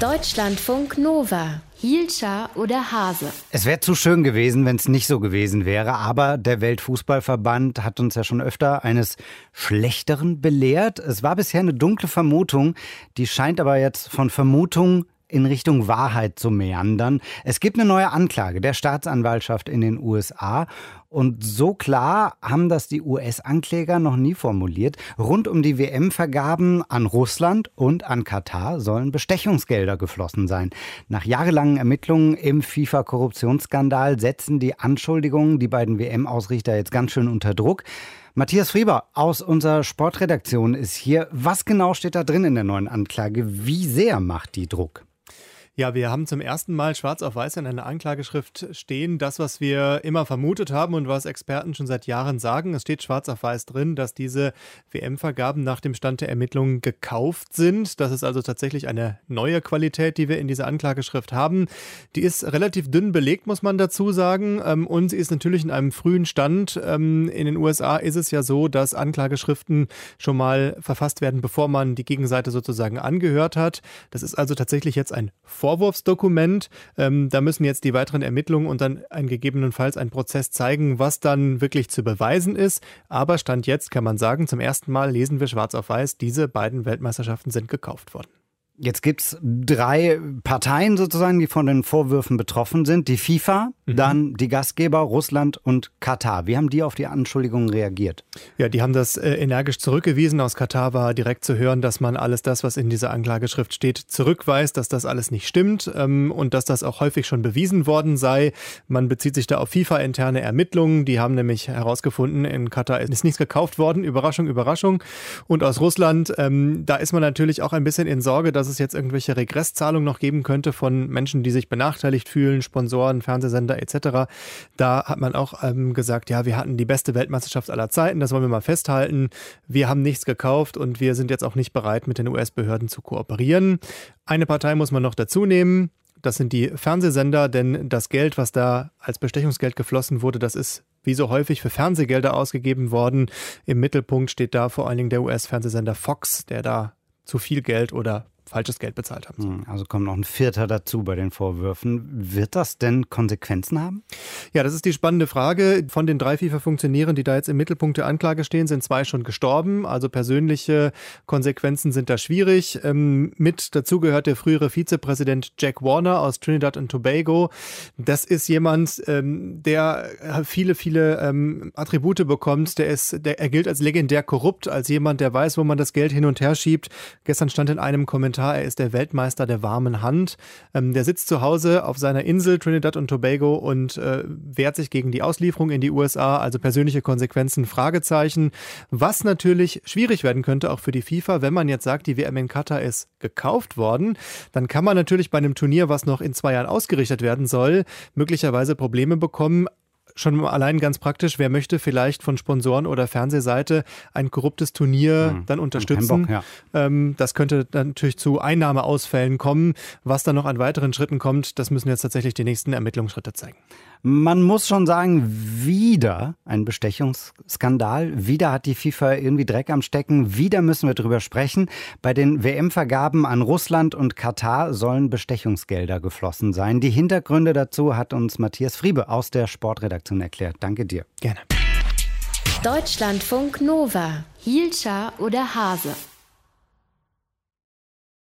Deutschlandfunk Nova. Hielscher oder Hase? Es wäre zu schön gewesen, wenn es nicht so gewesen wäre. Aber der Weltfußballverband hat uns ja schon öfter eines Schlechteren belehrt. Es war bisher eine dunkle Vermutung. Die scheint aber jetzt von Vermutung in Richtung Wahrheit zu meandern. Es gibt eine neue Anklage der Staatsanwaltschaft in den USA. Und so klar haben das die US-Ankläger noch nie formuliert. Rund um die WM-Vergaben an Russland und an Katar sollen Bestechungsgelder geflossen sein. Nach jahrelangen Ermittlungen im FIFA-Korruptionsskandal setzen die Anschuldigungen die beiden WM-Ausrichter jetzt ganz schön unter Druck. Matthias Frieber aus unserer Sportredaktion ist hier. Was genau steht da drin in der neuen Anklage? Wie sehr macht die Druck? Ja, wir haben zum ersten Mal schwarz auf weiß in einer Anklageschrift stehen, das, was wir immer vermutet haben und was Experten schon seit Jahren sagen. Es steht schwarz auf weiß drin, dass diese WM-Vergaben nach dem Stand der Ermittlungen gekauft sind. Das ist also tatsächlich eine neue Qualität, die wir in dieser Anklageschrift haben. Die ist relativ dünn belegt, muss man dazu sagen. Und sie ist natürlich in einem frühen Stand. In den USA ist es ja so, dass Anklageschriften schon mal verfasst werden, bevor man die Gegenseite sozusagen angehört hat. Das ist also tatsächlich jetzt ein Vorwurfsdokument. Da müssen jetzt die weiteren Ermittlungen und dann gegebenenfalls ein Prozess zeigen, was dann wirklich zu beweisen ist. Aber Stand jetzt kann man sagen, zum ersten Mal lesen wir schwarz auf weiß, diese beiden Weltmeisterschaften sind gekauft worden. Jetzt gibt es 3 Parteien sozusagen, die von den Vorwürfen betroffen sind. Die FIFA, dann die Gastgeber Russland und Katar. Wie haben die auf die Anschuldigungen reagiert? Ja, die haben das energisch zurückgewiesen. Aus Katar war direkt zu hören, dass man alles das, was in dieser Anklageschrift steht, zurückweist, dass das alles nicht stimmt und dass das auch häufig schon bewiesen worden sei. Man bezieht sich da auf FIFA-interne Ermittlungen. Die haben nämlich herausgefunden, in Katar ist nichts gekauft worden. Überraschung, Überraschung. Und aus Russland, da ist man natürlich auch ein bisschen in Sorge, dass es jetzt irgendwelche Regresszahlungen noch geben könnte von Menschen, die sich benachteiligt fühlen, Sponsoren, Fernsehsender etc. Da hat man auch gesagt, ja, wir hatten die beste Weltmeisterschaft aller Zeiten, das wollen wir mal festhalten. Wir haben nichts gekauft und wir sind jetzt auch nicht bereit, mit den US-Behörden zu kooperieren. Eine Partei muss man noch dazu nehmen. Das sind die Fernsehsender, denn das Geld, was da als Bestechungsgeld geflossen wurde, das ist wie so häufig für Fernsehgelder ausgegeben worden. Im Mittelpunkt steht da vor allen Dingen der US-Fernsehsender Fox, der da zu viel Geld oder falsches Geld bezahlt haben. Also kommt noch ein 4. dazu bei den Vorwürfen. Wird das denn Konsequenzen haben? Ja, das ist die spannende Frage. Von den 3 FIFA-Funktionären, die da jetzt im Mittelpunkt der Anklage stehen, sind 2 schon gestorben. Also persönliche Konsequenzen sind da schwierig. Mit dazu gehört der frühere Vizepräsident Jack Warner aus Trinidad und Tobago. Das ist jemand, der viele Attribute bekommt. Er gilt als legendär korrupt, als jemand, der weiß, wo man das Geld hin und her schiebt. Gestern stand in einem Kommentar, er ist der Weltmeister der warmen Hand. Der sitzt zu Hause auf seiner Insel Trinidad und Tobago und wehrt sich gegen die Auslieferung in die USA, also persönliche Konsequenzen, Fragezeichen. Was natürlich schwierig werden könnte, auch für die FIFA, wenn man jetzt sagt, die WM in Katar ist gekauft worden, dann kann man natürlich bei einem Turnier, was noch in 2 Jahren ausgerichtet werden soll, möglicherweise Probleme bekommen. Schon allein ganz praktisch, wer möchte vielleicht von Sponsoren oder Fernsehseite ein korruptes Turnier dann unterstützen? Kein Bock, ja. Das könnte dann natürlich zu Einnahmeausfällen kommen. Was dann noch an weiteren Schritten kommt, das müssen jetzt tatsächlich die nächsten Ermittlungsschritte zeigen. Man muss schon sagen, wieder ein Bestechungsskandal. Wieder hat die FIFA irgendwie Dreck am Stecken. Wieder müssen wir drüber sprechen. Bei den WM-Vergaben an Russland und Katar sollen Bestechungsgelder geflossen sein. Die Hintergründe dazu hat uns Matthias Friebe aus der Sportredaktion erklärt. Danke dir. Gerne. Deutschlandfunk Nova. Hielscher oder Hase?